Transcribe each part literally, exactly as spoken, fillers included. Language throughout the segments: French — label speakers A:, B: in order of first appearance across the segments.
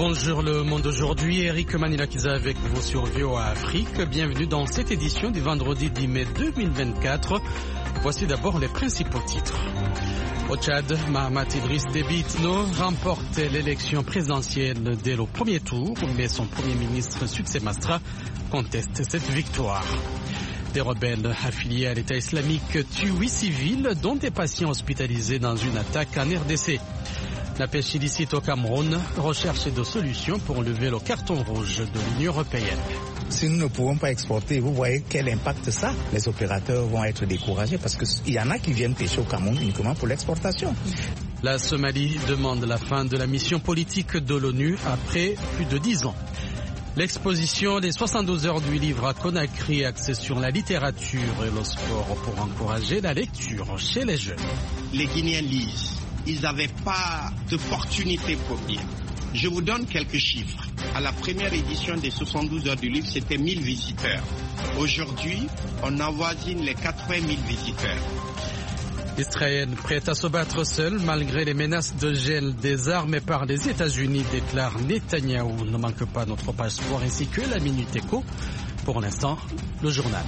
A: Bonjour le monde aujourd'hui, Eric Manilakiza avec vous sur V O A Afrique. Bienvenue dans cette édition du vendredi dix mai deux mille vingt-quatre. Voici d'abord les principaux titres. Au Tchad, Mahamat Idriss Déby Itno remporte l'élection présidentielle dès le premier tour, mais son premier ministre Succès Masra conteste cette victoire. Des rebelles affiliés à l'État islamique tuent huit civils, dont des patients hospitalisés dans une attaque en R D C. La pêche illicite au Cameroun, recherche de solutions pour lever le carton rouge de l'Union européenne.
B: Si nous ne pouvons pas exporter, vous voyez quel impact ça? Les opérateurs vont être découragés parce qu'il y en a qui viennent pêcher au Cameroun uniquement pour l'exportation.
A: La Somalie demande la fin de la mission politique de l'ONU après plus de dix ans. L'exposition des soixante-douze heures du livre à Conakry axée sur la littérature et le sport pour encourager la lecture chez les jeunes.
C: Les Guinéens lisent. Ils n'avaient pas d'opportunité pour lire. Je vous donne quelques chiffres. À la première édition des soixante-douze heures du livre, c'était mille visiteurs. Aujourd'hui, on avoisine les quatre-vingt mille visiteurs.
A: Israël prête à se battre seul malgré les menaces de gel des armes par les États-Unis, déclare Netanyahou. Ne manque pas notre page sport ainsi que la Minute Éco. Pour l'instant, le journal.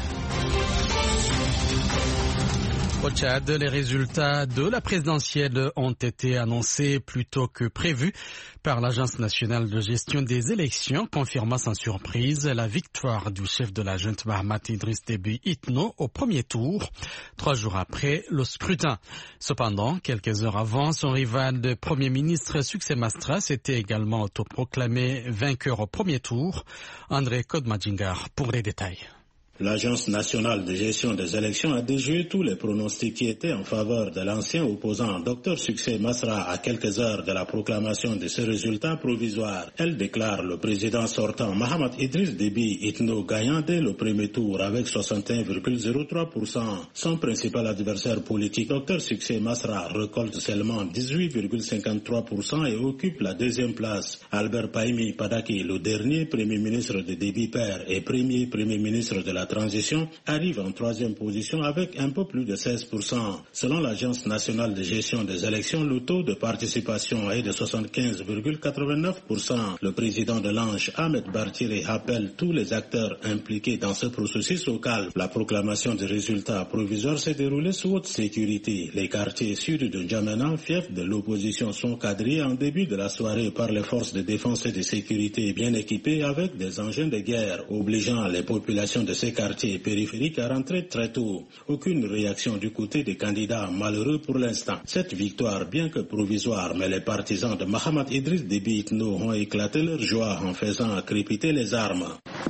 A: Au Tchad, les résultats de la présidentielle ont été annoncés plus tôt que prévu par l'Agence nationale de gestion des élections, confirmant sans surprise la victoire du chef de la junte Mahamat Idriss Déby Itno au premier tour, trois jours après le scrutin. Cependant, quelques heures avant, son rival de Premier ministre Succès Masra s'était également autoproclamé vainqueur au premier tour. André Kodmadjingar pour les détails.
D: L'Agence nationale de gestion des élections a déjoué tous les pronostics qui étaient en faveur de l'ancien opposant Docteur Succès Masra à quelques heures de la proclamation de ce résultat provisoire. Elle déclare le président sortant Mahamat Idriss Déby Itno gagnant dès le premier tour avec soixante et un virgule zéro trois pour cent. Son principal adversaire politique, Docteur Succès Masra, récolte seulement dix-huit virgule cinquante-trois pour cent et occupe la deuxième place. Albert Pahimi Padaki, le dernier premier ministre de Déby père et premier premier ministre de la transition, arrive en troisième position avec un peu plus de seize pour cent. Selon l'Agence nationale de gestion des élections, le taux de participation est de soixante-quinze virgule quatre-vingt-neuf pour cent. Le président de l'Anche, Ahmed Bartire, appelle tous les acteurs impliqués dans ce processus au calme. La proclamation des résultats provisoires s'est déroulée sous haute sécurité. Les quartiers sud de N'Djamena, fief de l'opposition, sont quadrillés en début de la soirée par les forces de défense et de sécurité bien équipées avec des engins de guerre, obligeant les populations de ces quartiers périphériques à rentrer très tôt. Aucune réaction du côté des candidats, malheureux pour l'instant. Cette victoire, bien que provisoire, mais les partisans de Mahamat Idriss Déby Itno ont éclaté leur joie en faisant crépiter les armes.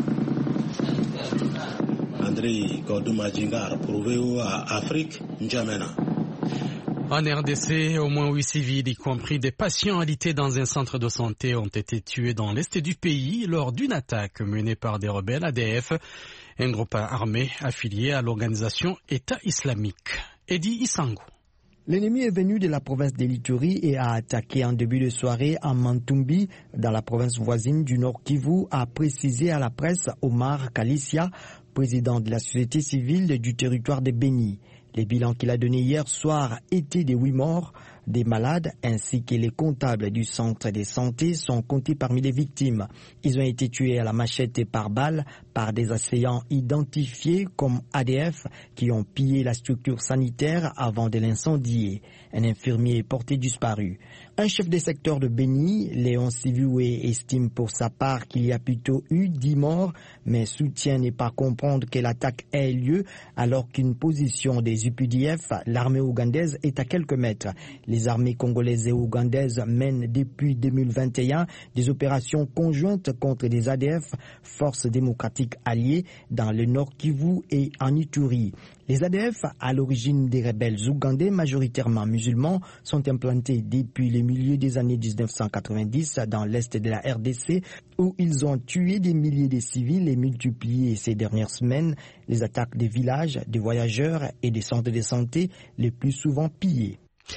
D: André Kodoumadjingar pour V O A Afrique, N'Djamena.
A: En R D C, au moins huit civils, y compris des patients alités dans un centre de santé, ont été tués dans l'est du pays lors d'une attaque menée par des rebelles A D F, un groupe armé affilié à l'organisation État islamique. Eddie Isangou.
E: L'ennemi est venu de la province de l'Ituri et a attaqué en début de soirée à Mantumbi, dans la province voisine du Nord Kivu, a précisé à la presse Omar Kalissia, président de la société civile du territoire de Beni. Les bilans qu'il a donnés hier soir étaient de huit morts, des malades ainsi que les comptables du centre de santé sont comptés parmi les victimes. Ils ont été tués à la machette et par balle par des assaillants identifiés comme A D F qui ont pillé la structure sanitaire avant de l'incendier. Un infirmier est porté disparu. Un chef de secteur de Beni, Léon Sivoué, estime pour sa part qu'il y a plutôt eu dix morts, mais soutient ne pas comprendre que l'attaque ait lieu alors qu'une position des U P D F, l'armée ougandaise, est à quelques mètres. Les armées congolaises et ougandaises mènent depuis deux mille vingt et un des opérations conjointes contre des A D F, forces démocratiques alliées, dans le Nord Kivu et en Ituri. Les A D F, à l'origine des rebelles ougandais majoritairement musulmans, sont implantés depuis le milieu des années dix-neuf cent quatre-vingt-dix dans l'est de la R D C, où ils ont tué des milliers de civils et multiplié ces dernières semaines les attaques des villages, des voyageurs et des centres de santé, les plus souvent pillés.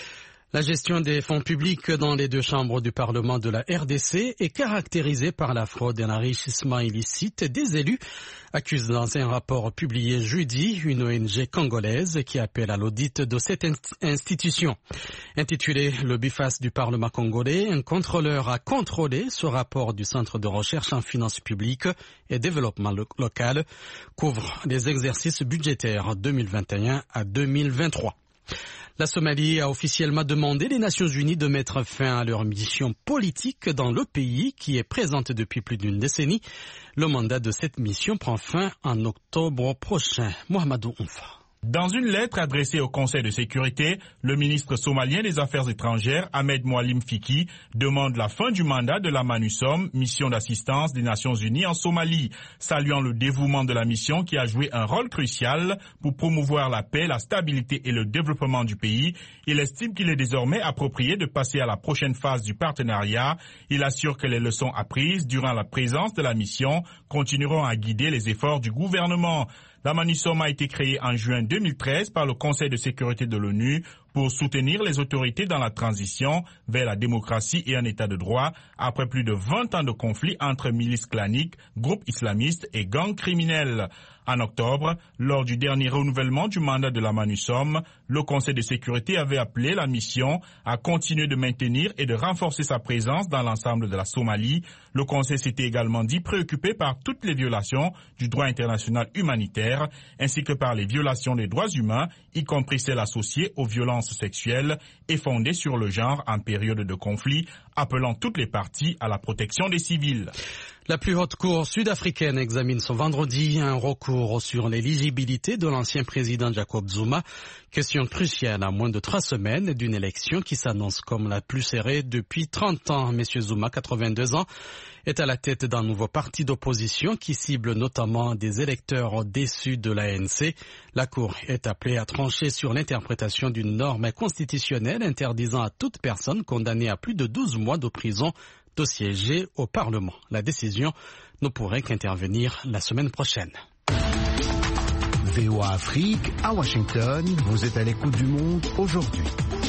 A: La gestion des fonds publics dans les deux chambres du Parlement de la R D C est caractérisée par la fraude et l'enrichissement illicite des élus, accuse dans un rapport publié jeudi une O N G congolaise qui appelle à l'audit de cette institution. Intitulé « Le BIFAS du Parlement congolais, un contrôleur a contrôlé » ce rapport du Centre de recherche en finances publiques et développement local couvre les exercices budgétaires deux mille vingt et un à deux mille vingt-trois. La Somalie a officiellement demandé les Nations Unies de mettre fin à leur mission politique dans le pays qui est présente depuis plus d'une décennie. Le mandat de cette mission prend fin en octobre prochain. Mohamedou Oumfa.
F: Dans une lettre adressée au Conseil de sécurité, le ministre somalien des Affaires étrangères, Ahmed Moualim Fiki, demande la fin du mandat de la MANUSOM, mission d'assistance des Nations Unies en Somalie. Saluant le dévouement de la mission qui a joué un rôle crucial pour promouvoir la paix, la stabilité et le développement du pays, il estime qu'il est désormais approprié de passer à la prochaine phase du partenariat. Il assure que les leçons apprises durant la présence de la mission continueront à guider les efforts du gouvernement. La MANUSOM a été créée en juin deux mille treize par le Conseil de sécurité de l'ONU pour soutenir les autorités dans la transition vers la démocratie et un état de droit après plus de vingt ans de conflits entre milices claniques, groupes islamistes et gangs criminels. En octobre, lors du dernier renouvellement du mandat de la MANUSOM, le Conseil de sécurité avait appelé la mission à continuer de maintenir et de renforcer sa présence dans l'ensemble de la Somalie. Le Conseil s'était également dit préoccupé par toutes les violations du droit international humanitaire, ainsi que par les violations des droits humains, y compris celles associées aux violences sexuelles et fondées sur le genre en période de conflit, appelant toutes les parties à la protection des civils.
A: La plus haute cour sud-africaine examine ce vendredi un recours sur l'éligibilité de l'ancien président Jacob Zuma. Question cruciale à moins de trois semaines d'une élection qui s'annonce comme la plus serrée depuis trente ans. Monsieur Zuma, quatre-vingt-deux ans, est à la tête d'un nouveau parti d'opposition qui cible notamment des électeurs déçus de l'A N C. La Cour est appelée à trancher sur l'interprétation d'une norme constitutionnelle interdisant à toute personne condamnée à plus de douze mois de prison de siéger au Parlement. La décision ne pourrait qu'intervenir la semaine prochaine.
G: V O A Afrique, à Washington, vous êtes à l'écoute du monde aujourd'hui.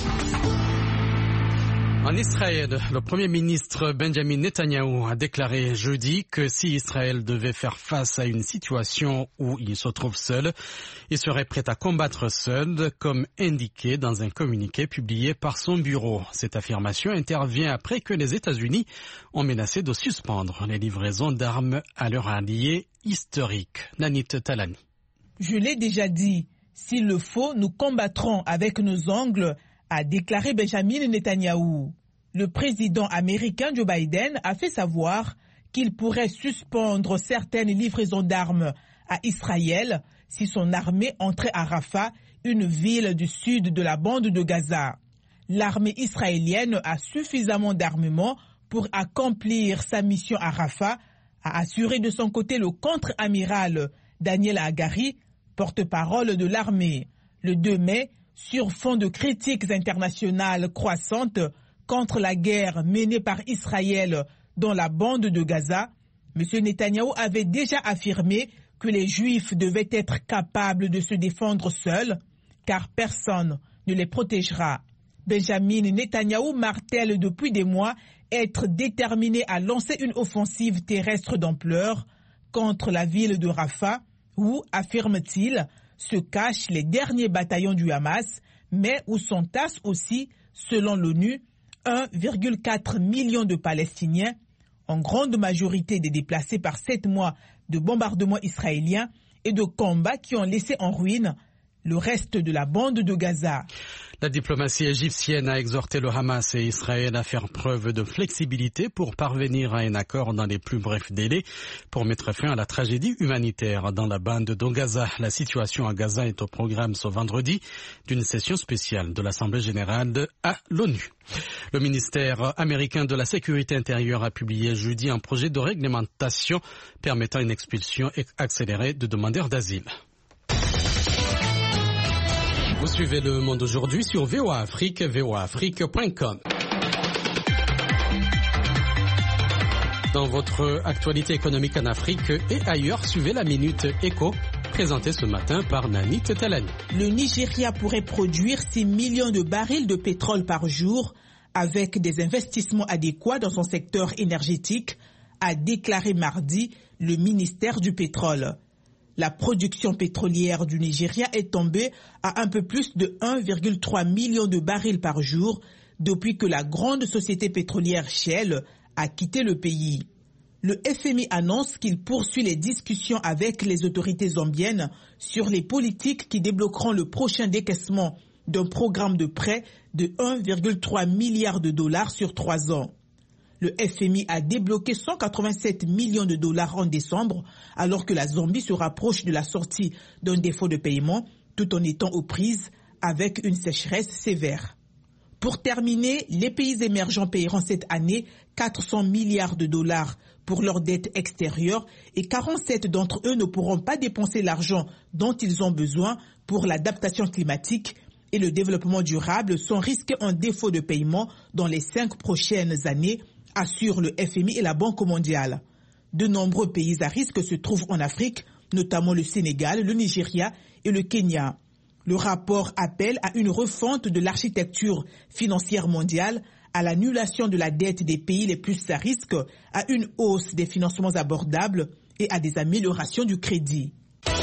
A: En Israël, le Premier ministre Benjamin Netanyahou a déclaré jeudi que si Israël devait faire face à une situation où il se trouve seul, il serait prêt à combattre seul, comme indiqué dans un communiqué publié par son bureau. Cette affirmation intervient après que les États-Unis ont menacé de suspendre les livraisons d'armes à leurs alliés historiques. Nanit Talani.
H: Je l'ai déjà dit, s'il le faut, nous combattrons avec nos ongles, a déclaré Benjamin Netanyahou. Le président américain Joe Biden a fait savoir qu'il pourrait suspendre certaines livraisons d'armes à Israël si son armée entrait à Rafah, une ville du sud de la bande de Gaza. L'armée israélienne a suffisamment d'armement pour accomplir sa mission à Rafah, a assuré de son côté le contre-amiral Daniel Hagari, porte-parole de l'armée. Le deux mai, sur fond de critiques internationales croissantes contre la guerre menée par Israël dans la bande de Gaza, M. Netanyahou avait déjà affirmé que les Juifs devaient être capables de se défendre seuls, car personne ne les protégera. Benjamin Netanyahou martèle depuis des mois être déterminé à lancer une offensive terrestre d'ampleur contre la ville de Rafah, où, affirme-t-il, se cachent les derniers bataillons du Hamas, mais où s'entassent aussi, selon l'ONU, un virgule quatre million de Palestiniens, en grande majorité des déplacés par sept mois de bombardements israéliens et de combats qui ont laissé en ruine le reste de la bande de Gaza.
A: La diplomatie égyptienne a exhorté le Hamas et Israël à faire preuve de flexibilité pour parvenir à un accord dans les plus brefs délais pour mettre fin à la tragédie humanitaire dans la bande de Gaza. La situation à Gaza est au programme ce vendredi d'une session spéciale de l'Assemblée générale à l'ONU. Le ministère américain de la Sécurité intérieure a publié jeudi un projet de réglementation permettant une expulsion accélérée de demandeurs d'asile. Vous suivez Le Monde aujourd'hui sur V O A Afrique, v o a afrique point com. Dans votre actualité économique en Afrique et ailleurs, suivez la Minute Éco, présenté ce matin par Nani Tetalani.
H: Le Nigeria pourrait produire six millions de barils de pétrole par jour avec des investissements adéquats dans son secteur énergétique, a déclaré mardi le ministère du pétrole. La production pétrolière du Nigeria est tombée à un peu plus de un virgule trois million de barils par jour depuis que la grande société pétrolière Shell a quitté le pays. Le F M I annonce qu'il poursuit les discussions avec les autorités zambiennes sur les politiques qui débloqueront le prochain décaissement d'un programme de prêt de un virgule trois milliard de dollars sur trois ans. Le F M I a débloqué cent quatre-vingt-sept millions de dollars en décembre, alors que la Zambie se rapproche de la sortie d'un défaut de paiement, tout en étant aux prises avec une sécheresse sévère. Pour terminer, les pays émergents paieront cette année quatre cents milliards de dollars pour leurs dettes extérieures et quarante-sept d'entre eux ne pourront pas dépenser l'argent dont ils ont besoin pour l'adaptation climatique et le développement durable sans risquer un défaut de paiement dans les cinq prochaines années, assure le F M I et la Banque mondiale. De nombreux pays à risque se trouvent en Afrique, notamment le Sénégal, le Nigeria et le Kenya. Le rapport appelle à une refonte de l'architecture financière mondiale, à l'annulation de la dette des pays les plus à risque, à une hausse des financements abordables et à des améliorations du crédit.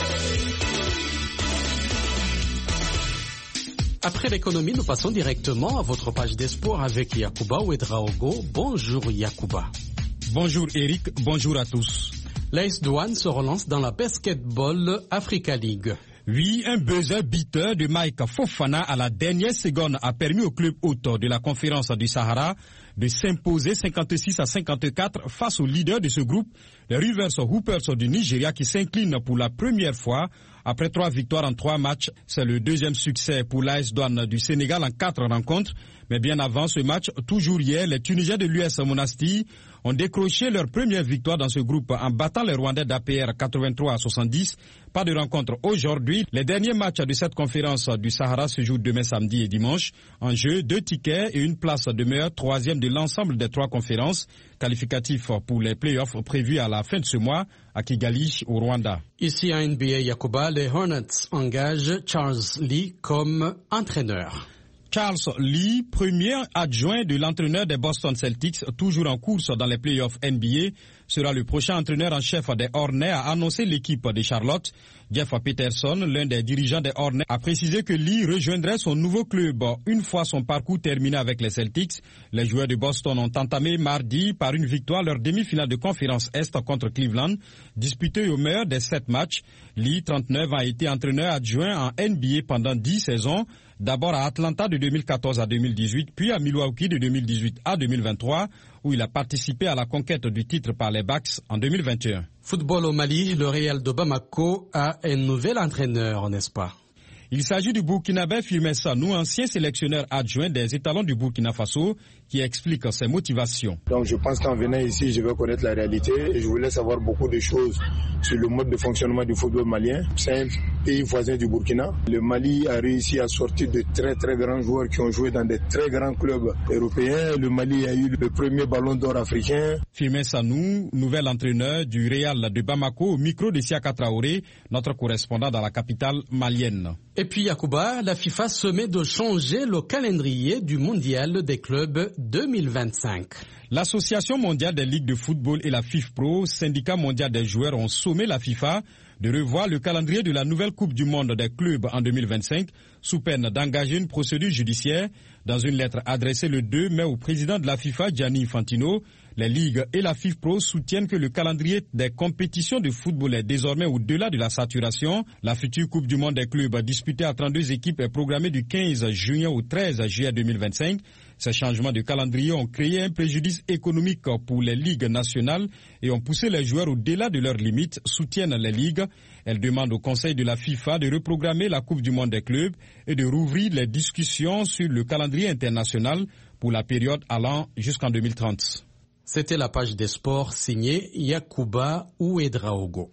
A: Après l'économie, nous passons directement à votre page des sports avec Yacouba Ouedraogo. Bonjour Yacouba.
I: Bonjour Eric, bonjour à tous.
A: L'A S Douanes se relance dans la Basketball Africa League.
I: Oui, un buzzer beater de Mike Fofana à la dernière seconde a permis au club hôte de la conférence du Sahara de s'imposer cinquante-six à cinquante-quatre face au leader de ce groupe, les Rivers Hoopers du Nigeria qui s'inclinent pour la première fois après trois victoires en trois matchs. C'est le deuxième succès pour l'A S Douanes du Sénégal en quatre rencontres. Mais bien avant ce match, toujours hier, les Tunisiens de l'U S Monastir ont décroché leur première victoire dans ce groupe en battant les Rwandais d'A P R quatre-vingt-trois à soixante-dix. Pas de rencontre aujourd'hui. Les derniers matchs de cette conférence du Sahara se jouent demain samedi et dimanche. En jeu, deux tickets et une place de meilleur troisième de l'ensemble des trois conférences qualificatifs pour les playoffs prévus à la fin de ce mois à Kigali, au Rwanda.
A: Ici à N B A Yacouba, les Hornets engagent Charles Lee comme entraîneur.
I: Charles Lee, premier adjoint de l'entraîneur des Boston Celtics, toujours en course dans les playoffs N B A, sera le prochain entraîneur en chef des Hornets, a annoncé l'équipe de Charlotte. Jeff Peterson, l'un des dirigeants des Hornets, a précisé que Lee rejoindrait son nouveau club une fois son parcours terminé avec les Celtics. Les joueurs de Boston ont entamé mardi par une victoire leur demi-finale de conférence Est contre Cleveland, disputée au meilleur des sept matchs. Lee, trente-neuf, a été entraîneur adjoint en N B A pendant dix saisons. D'abord à Atlanta de deux mille quatorze à deux mille dix-huit, puis à Milwaukee de deux mille dix-huit à deux mille vingt-trois, où il a participé à la conquête du titre par les Bucks en deux mille vingt et un.
A: Football au Mali, le Real de Bamako a un nouvel entraîneur, n'est-ce pas?
I: Il s'agit du Burkinabé Firmin Sanou, ancien sélectionneur adjoint des étalons du Burkina Faso, qui explique ses motivations.
J: Donc je pense qu'en venant ici, je vais connaître la réalité et je voulais savoir beaucoup de choses sur le mode de fonctionnement du football malien. C'est un pays voisin du Burkina. Le Mali a réussi à sortir de très très grands joueurs qui ont joué dans des très grands clubs européens. Le Mali a eu le premier ballon d'or africain.
I: Firmin Sanou, nouvel entraîneur du Real de Bamako, au micro de Siaka Traoré, notre correspondant dans la capitale malienne.
A: Et puis Yacouba, la FIFA se met de changer le calendrier du mondial des clubs deux mille vingt-cinq.
I: L'Association mondiale des ligues de football et la FIFPro, syndicat mondial des joueurs, ont sommé la FIFA de revoir le calendrier de la nouvelle Coupe du monde des clubs en deux mille vingt-cinq, sous peine d'engager une procédure judiciaire. Dans une lettre adressée le deux mai au président de la FIFA, Gianni Infantino, les ligues et la FIFPro soutiennent que le calendrier des compétitions de football est désormais au-delà de la saturation. La future Coupe du monde des clubs disputée à trente-deux équipes est programmée du quinze juin au treize juillet deux mille vingt-cinq. Ces changements de calendrier ont créé un préjudice économique pour les ligues nationales et ont poussé les joueurs au-delà de leurs limites, soutiennent les ligues. Elles demandent au Conseil de la FIFA de reprogrammer la Coupe du monde des clubs et de rouvrir les discussions sur le calendrier international pour la période allant jusqu'en deux mille trente.
A: C'était la page des sports signée Yacouba Ouedraogo.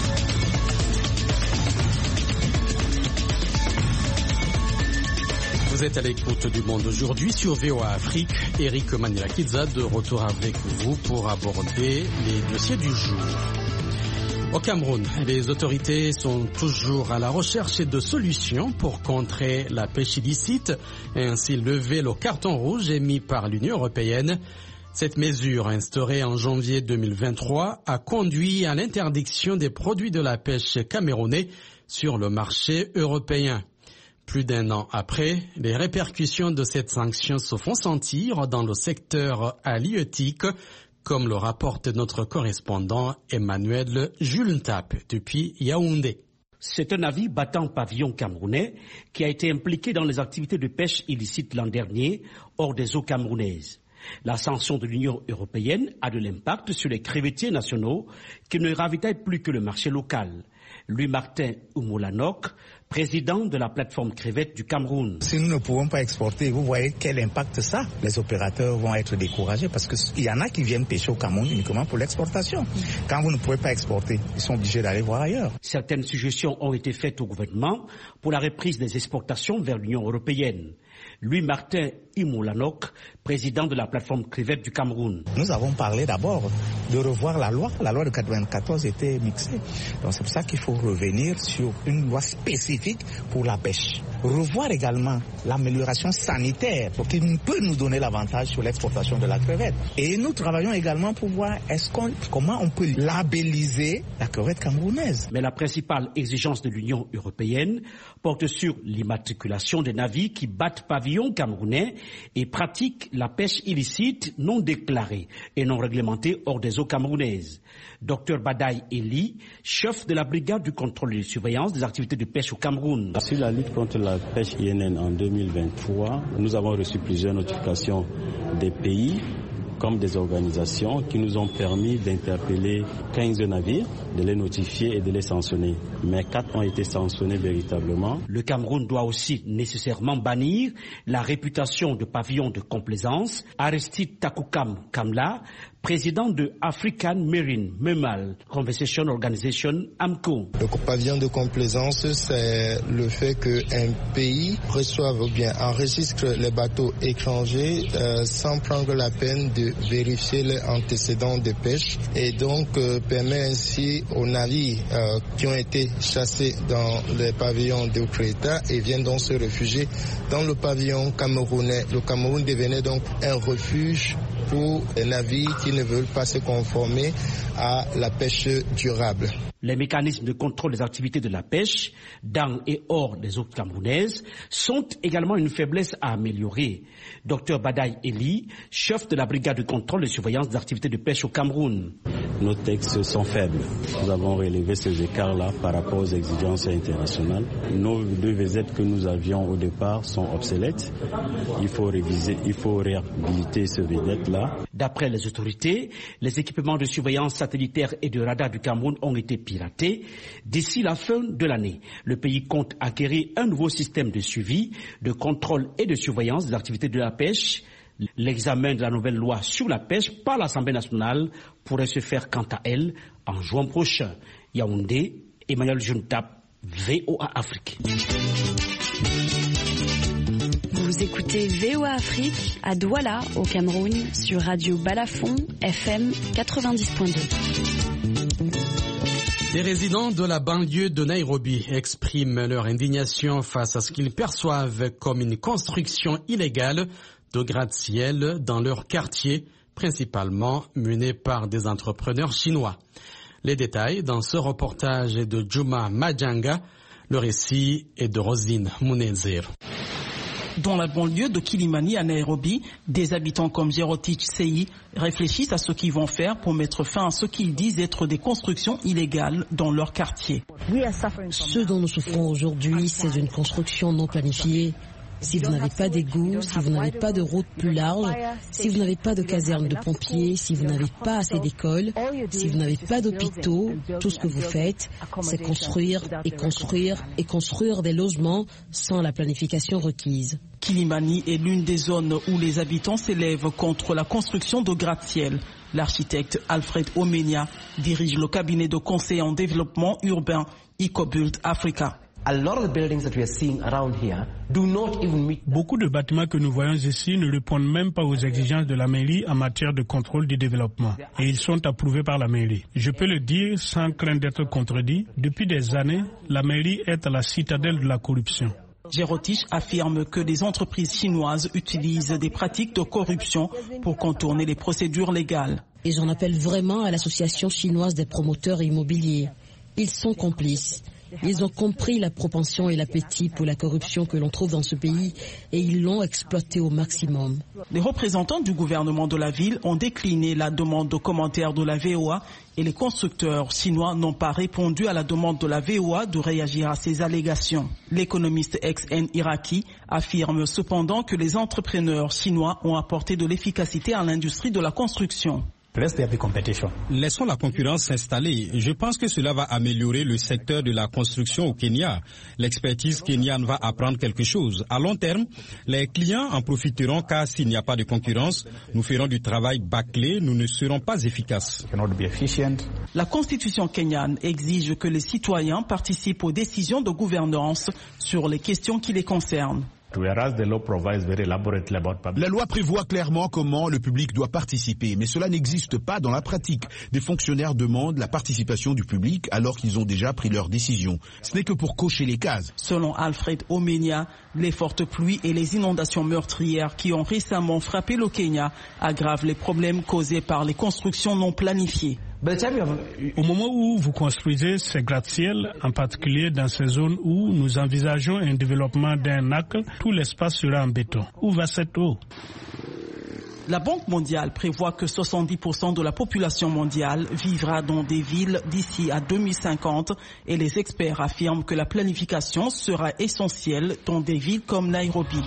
A: Vous êtes à l'écoute du Monde aujourd'hui sur V O A Afrique. Eric Manilakidza de retour avec vous pour aborder les dossiers du jour. Au Cameroun, les autorités sont toujours à la recherche de solutions pour contrer la pêche illicite et ainsi lever le carton rouge émis par l'Union européenne. Cette mesure, instaurée en janvier deux mille vingt-trois, a conduit à l'interdiction des produits de la pêche camerounais sur le marché européen. Plus d'un an après, les répercussions de cette sanction se font sentir dans le secteur halieutique, comme le rapporte notre correspondant Emmanuel Julentap depuis Yaoundé.
K: C'est un navire battant pavillon camerounais qui a été impliqué dans les activités de pêche illicite l'an dernier hors des eaux camerounaises. La sanction de l'Union européenne a de l'impact sur les crevettiers nationaux qui ne ravitaillent plus que le marché local. Louis-Martin Oumoulanok, président de la plateforme crevette du Cameroun.
B: Si nous ne pouvons pas exporter, vous voyez quel impact ça. Les opérateurs vont être découragés parce qu'il y en a qui viennent pêcher au Cameroun uniquement pour l'exportation. Quand vous ne pouvez pas exporter, ils sont obligés d'aller voir ailleurs.
K: Certaines suggestions ont été faites au gouvernement pour la reprise des exportations vers l'Union européenne. Louis-Martin Imoulanok, président de la plateforme crevette du Cameroun.
B: Nous avons parlé d'abord de revoir la loi. La loi de quatre-vingt-quatorze était mixée. Donc c'est pour ça qu'il faut revenir sur une loi spécifique pour la pêche. Revoir également l'amélioration sanitaire pour qu'il peut nous donner l'avantage sur l'exportation de la crevette. Et nous travaillons également pour voir est-ce qu'on, comment on peut labelliser la crevette camerounaise.
K: Mais la principale exigence de l'Union européenne porte sur l'immatriculation des navires qui battent pavillon camerounais et pratiquent la pêche illicite non déclarée et non réglementée hors des eaux camerounaises. Docteur Badaï Eli, chef de la brigade du contrôle et de surveillance des activités de pêche au Cameroun.
L: Sur la lutte contre la pêche I N N en deux mille vingt-trois, nous avons reçu plusieurs notifications des pays comme des organisations qui nous ont permis d'interpeller quinze navires, de les notifier et de les sanctionner. Mais quatre ont été sanctionnés véritablement.
K: Le Cameroun doit aussi nécessairement bannir la réputation de pavillon de complaisance. Aristide Takoukam Kamla, président de African Marine Mammal Conservation Organization, A M C O.
M: Le pavillon de complaisance, c'est le fait qu'un pays reçoive ou bien enregistre les bateaux étrangers euh, sans prendre la peine de vérifier les antécédents de pêche et donc euh, permet ainsi aux navires euh, qui ont été chassés dans les pavillons de Creta et viennent donc se réfugier dans le pavillon camerounais. Le Cameroun devenait donc un refuge pour les navires qui ne veulent pas se conformer à la pêche durable.
K: Les mécanismes de contrôle des activités de la pêche, dans et hors des eaux camerounaises, sont également une faiblesse à améliorer. Docteur Badaï Eli, chef de la brigade de contrôle et surveillance des activités de pêche au Cameroun.
L: Nos textes sont faibles. Nous avons relevé ces écarts-là par rapport aux exigences internationales. Nos deux V Z que nous avions au départ sont obsolètes. Il faut réviser, il faut réhabiliter ce V Z-là.
K: D'après les autorités, les équipements de surveillance satellitaire et de radar du Cameroun ont été piratés. D'ici la fin de l'année, le pays compte acquérir un nouveau système de suivi, de contrôle et de surveillance des activités de la pêche. L'examen de la nouvelle loi sur la pêche par l'Assemblée nationale pourrait se faire quant à elle en juin prochain. Yaoundé, Emmanuel Juntap, V O A Afrique.
N: Vous écoutez V O A Afrique à Douala, au Cameroun, sur Radio Balafon, F M quatre-vingt-dix point deux.
A: Les résidents de la banlieue de Nairobi expriment leur indignation face à ce qu'ils perçoivent comme une construction illégale de gratte-ciel dans leur quartier, principalement menée par des entrepreneurs chinois. Les détails dans ce reportage de Juma Majanga, le récit est de Rosine Mounezir.
O: Dans la banlieue de Kilimani à Nairobi, des habitants comme Jerotich Sei réfléchissent à ce qu'ils vont faire pour mettre fin à ce qu'ils disent être des constructions illégales dans leur quartier.
P: Ce dont nous souffrons aujourd'hui, c'est une construction non planifiée. Si vous n'avez pas d'égout, si vous n'avez pas de route plus large, si vous n'avez pas de caserne de pompiers, si vous n'avez pas assez d'écoles, si vous n'avez pas d'hôpitaux, tout ce que vous faites, c'est construire et construire et construire des logements sans la planification requise.
O: Kilimani est l'une des zones où les habitants s'élèvent contre la construction de gratte-ciel. L'architecte Alfred Omenia dirige le cabinet de conseil en développement urbain EcoBuild Africa.
Q: Beaucoup de bâtiments que nous voyons ici ne répondent même pas aux exigences de la mairie en matière de contrôle du développement. Et ils sont approuvés par la mairie. Je peux le dire sans crainte d'être contredit, depuis des années, la mairie est à la citadelle de la corruption.
O: Jérotich affirme que des entreprises chinoises utilisent des pratiques de corruption pour contourner les procédures légales.
P: Et j'en appelle vraiment à l'association chinoise des promoteurs immobiliers. Ils sont complices. Ils ont compris la propension et l'appétit pour la corruption que l'on trouve dans ce pays et ils l'ont exploité au maximum.
O: Les représentants du gouvernement de la ville ont décliné la demande de commentaire de la V O A et les constructeurs chinois n'ont pas répondu à la demande de la V O A de réagir à ces allégations. L'économiste ex-N iraki affirme cependant que les entrepreneurs chinois ont apporté de l'efficacité à l'industrie de la construction.
I: Laissons la concurrence s'installer. Je pense que cela va améliorer le secteur de la construction au Kenya. L'expertise kenyane va apprendre quelque chose. À long terme, les clients en profiteront car s'il n'y a pas de concurrence, nous ferons du travail bâclé, nous ne serons pas efficaces.
O: La constitution kenyane exige que les citoyens participent aux décisions de gouvernance sur les questions qui les concernent.
R: La loi prévoit clairement comment le public doit participer, mais cela n'existe pas dans la pratique. Des fonctionnaires demandent la participation du public alors qu'ils ont déjà pris leur décision. Ce n'est que pour cocher les cases.
O: Selon Alfred Omenia, les fortes pluies et les inondations meurtrières qui ont récemment frappé le Kenya aggravent les problèmes causés par les constructions non planifiées.
Q: Au moment où vous construisez ces gratte-ciels, en particulier dans ces zones où nous envisageons un développement d'un acle, tout l'espace sera en béton. Où va cette eau?
O: La Banque mondiale prévoit que soixante-dix pour cent de la population mondiale vivra dans des villes d'ici à deux mille cinquante et les experts affirment que la planification sera essentielle dans des villes comme Nairobi.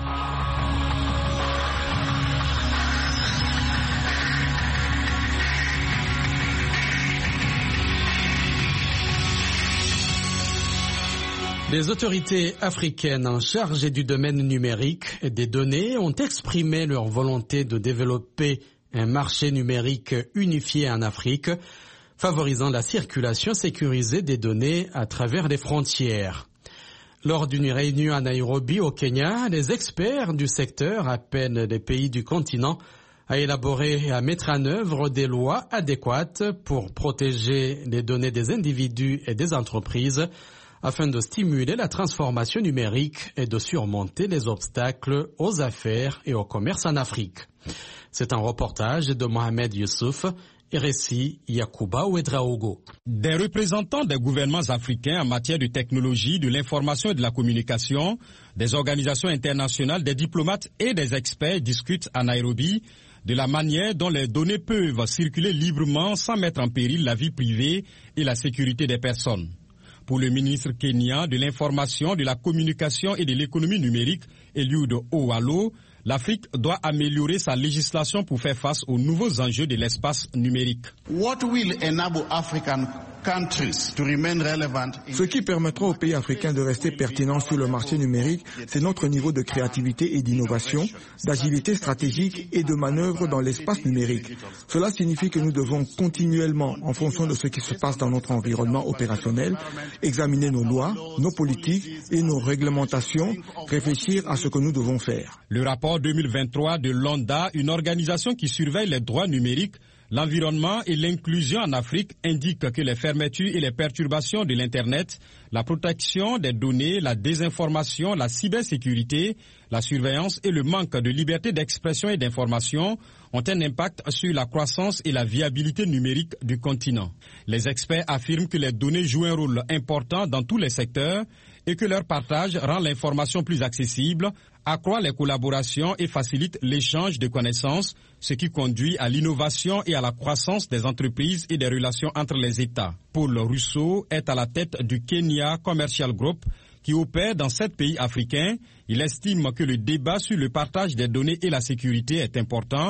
A: Les autorités africaines en charge du domaine numérique et des données ont exprimé leur volonté de développer un marché numérique unifié en Afrique, favorisant la circulation sécurisée des données à travers les frontières. Lors d'une réunion à Nairobi, au Kenya, les experts du secteur appellent les pays du continent à élaborer et à mettre en œuvre des lois adéquates pour protéger les données des individus et des entreprises, afin de stimuler la transformation numérique et de surmonter les obstacles aux affaires et au commerce en Afrique. C'est un reportage de Mohamed Youssouf et récit Yacouba Ouedraogo.
I: Des représentants des gouvernements africains en matière de technologie, de l'information et de la communication, des organisations internationales, des diplomates et des experts discutent à Nairobi de la manière dont les données peuvent circuler librement sans mettre en péril la vie privée et la sécurité des personnes. Pour le ministre kenyan de l'information, de la communication et de l'économie numérique, Eliud Owalo, l'Afrique doit améliorer sa législation pour faire face aux nouveaux enjeux de l'espace numérique.
S: What will enable African countries to remain relevant in...
T: Ce qui permettra aux pays africains de rester pertinents sur le marché numérique, c'est notre niveau de créativité et d'innovation, d'agilité stratégique et de manœuvre dans l'espace numérique. Cela signifie que nous devons continuellement, en fonction de ce qui se passe dans notre environnement opérationnel, examiner nos lois, nos politiques et nos réglementations, réfléchir à ce que nous devons faire.
I: Le rapport deux mille vingt-trois de l'ONDA, une organisation qui surveille les droits numériques, l'environnement et l'inclusion en Afrique, indique que les fermetures et les perturbations de l'Internet, la protection des données, la désinformation, la cybersécurité, la surveillance et le manque de liberté d'expression et d'information ont un impact sur la croissance et la viabilité numérique du continent. Les experts affirment que les données jouent un rôle important dans tous les secteurs et que leur partage rend l'information plus accessible, accroît les collaborations et facilite l'échange de connaissances, ce qui conduit à l'innovation et à la croissance des entreprises et des relations entre les États. Paul Rousseau est à la tête du Kenya Commercial Group, qui opère dans sept pays africains. Il estime que le débat sur le partage des données et la sécurité est important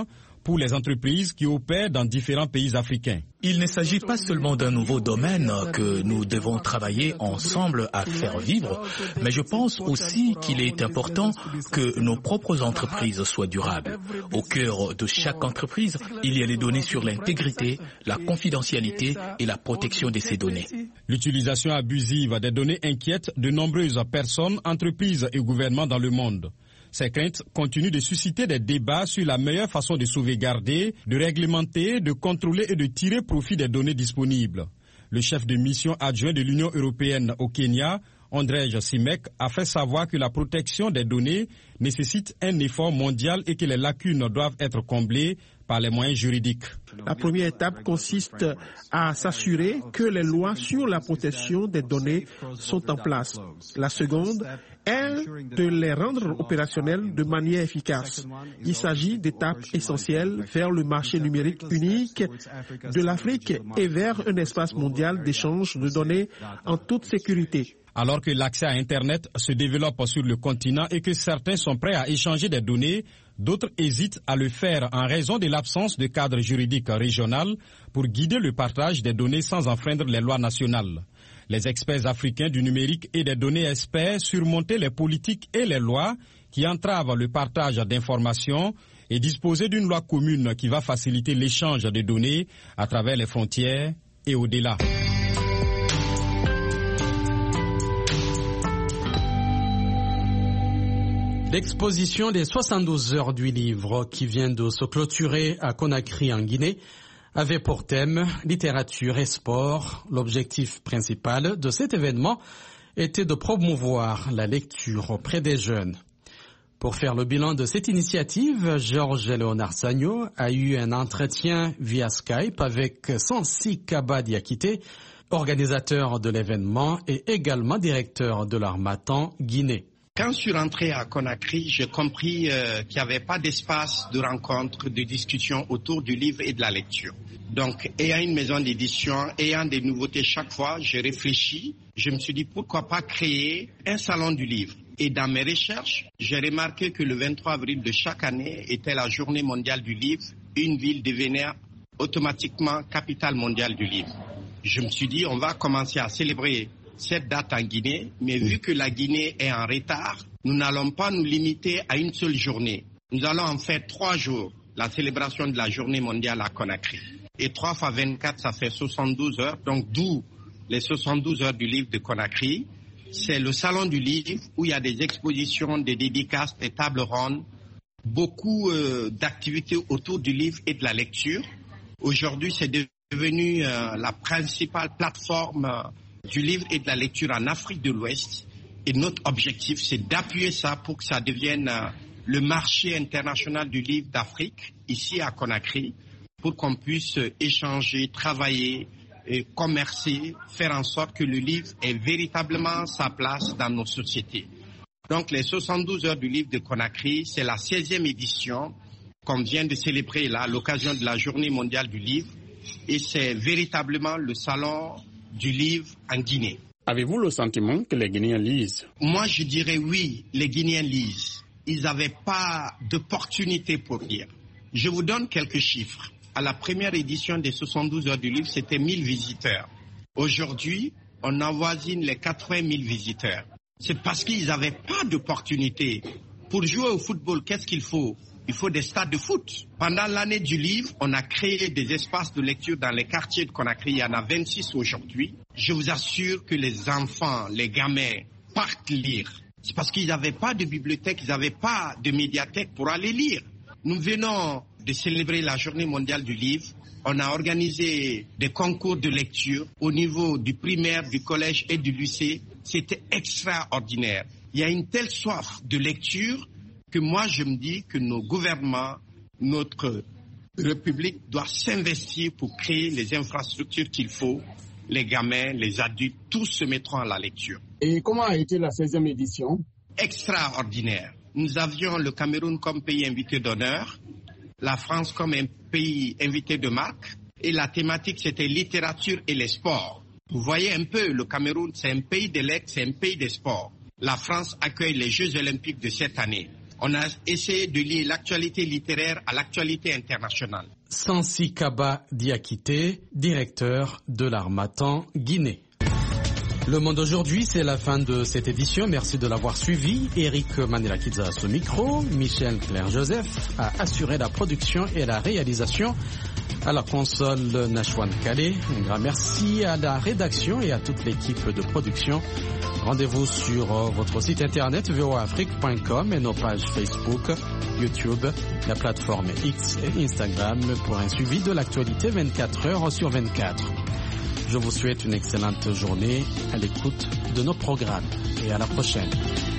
I: pour les entreprises qui opèrent dans différents pays africains.
U: Il ne s'agit pas seulement d'un nouveau domaine que nous devons travailler ensemble à faire vivre, mais je pense aussi qu'il est important que nos propres entreprises soient durables. Au cœur de chaque entreprise, il y a les données sur l'intégrité, la confidentialité et la protection de ces données.
I: L'utilisation abusive des données inquiète de nombreuses personnes, entreprises et gouvernements dans le monde. Ces craintes continuent de susciter des débats sur la meilleure façon de sauvegarder, de réglementer, de contrôler et de tirer profit des données disponibles. Le chef de mission adjoint de l'Union européenne au Kenya, Andrej Simek, a fait savoir que la protection des données nécessite un effort mondial et que les lacunes doivent être comblées par les moyens juridiques.
V: La première étape consiste à s'assurer que les lois sur la protection des données sont en place. La seconde est de les rendre opérationnelles de manière efficace. Il s'agit d'étapes essentielles vers le marché numérique unique de l'Afrique et vers un espace mondial d'échange de données en toute sécurité.
I: Alors que l'accès à Internet se développe sur le continent et que certains sont prêts à échanger des données, d'autres hésitent à le faire en raison de l'absence de cadre juridique régional pour guider le partage des données sans enfreindre les lois nationales. Les experts africains du numérique et des données espèrent surmonter les politiques et les lois qui entravent le partage d'informations et disposer d'une loi commune qui va faciliter l'échange de données à travers les frontières et au-delà.
A: L'exposition des soixante-douze heures du livre qui vient de se clôturer à Conakry en Guinée avait pour thème littérature et sport. L'objectif principal de cet événement était de promouvoir la lecture auprès des jeunes. Pour faire le bilan de cette initiative, Georges Léonard Sagno a eu un entretien via Skype avec Sansi Kaba Diakité, organisateur de l'événement et également directeur de l'Harmattan Guinée.
C: Quand je suis rentré à Conakry, j'ai compris euh, qu'il n'y avait pas d'espace de rencontre, de discussion autour du livre et de la lecture. Donc, ayant une maison d'édition, ayant des nouveautés chaque fois, j'ai réfléchi. Je me suis dit, pourquoi pas créer un salon du livre? Et dans mes recherches, j'ai remarqué que le vingt-trois avril de chaque année était la journée mondiale du livre. Une ville devenait automatiquement capitale mondiale du livre. Je me suis dit, on va commencer à célébrer cette date en Guinée, mais vu que la Guinée est en retard, nous n'allons pas nous limiter à une seule journée. Nous allons en faire trois jours, la célébration de la journée mondiale à Conakry. Et trois fois vingt-quatre, ça fait soixante-douze heures, donc d'où les soixante-douze heures du livre de Conakry. C'est le salon du livre où il y a des expositions, des dédicaces, des tables rondes, beaucoup euh, d'activités autour du livre et de la lecture. Aujourd'hui, c'est devenu euh, la principale plateforme euh, du livre et de la lecture en Afrique de l'Ouest. Et notre objectif, c'est d'appuyer ça pour que ça devienne euh, le marché international du livre d'Afrique, ici à Conakry, pour qu'on puisse euh, échanger, travailler, et commercer, faire en sorte que le livre ait véritablement sa place dans nos sociétés. Donc les soixante-douze heures du livre de Conakry, c'est la seizième édition qu'on vient de célébrer là, à l'occasion de la journée mondiale du livre. Et c'est véritablement le salon du livre en Guinée.
W: Avez-vous le sentiment que les Guinéens lisent?
C: Moi, je dirais oui, les Guinéens lisent. Ils n'avaient pas d'opportunité pour lire. Je vous donne quelques chiffres. À la première édition des soixante-douze heures du livre, c'était mille visiteurs. Aujourd'hui, on avoisine les quatre-vingt mille visiteurs. C'est parce qu'ils n'avaient pas d'opportunité. Pour jouer au football, qu'est-ce qu'il faut? Il faut des stades de foot. Pendant l'année du livre, on a créé des espaces de lecture dans les quartiers de Conakry. Il y en a vingt-six aujourd'hui. Je vous assure que les enfants, les gamins partent lire. C'est parce qu'ils n'avaient pas de bibliothèque, ils n'avaient pas de médiathèque pour aller lire. Nous venons de célébrer la journée mondiale du livre. On a organisé des concours de lecture au niveau du primaire, du collège et du lycée. C'était extraordinaire. Il y a une telle soif de lecture que moi je me dis que nos gouvernements, notre République doit s'investir pour créer les infrastructures qu'il faut. Les gamins, les adultes, tous se mettront à la lecture.
W: Et comment a été la seizième édition?
C: Extraordinaire. Nous avions le Cameroun comme pays invité d'honneur, la France comme un pays invité de marque, et la thématique c'était littérature et les sports. Vous voyez un peu, le Cameroun c'est un pays de lettres, c'est un pays des sports. La France accueille les Jeux olympiques de cette année. On a essayé de lier l'actualité littéraire à l'actualité internationale.
A: Sansi Kaba Diakité, directeur de l'Harmattan Guinée. Le Monde aujourd'hui, c'est la fin de cette édition. Merci de l'avoir suivi. Eric Manilakidza à ce micro. Michel Claire-Joseph a assuré la production et la réalisation. À la console, Nashwan Kale. Un grand merci à la rédaction et à toute l'équipe de production. Rendez-vous sur votre site internet v o a afrique point com et nos pages Facebook, YouTube, la plateforme X et Instagram pour un suivi de l'actualité vingt-quatre heures sur vingt-quatre. Je vous souhaite une excellente journée à l'écoute de nos programmes et à la prochaine.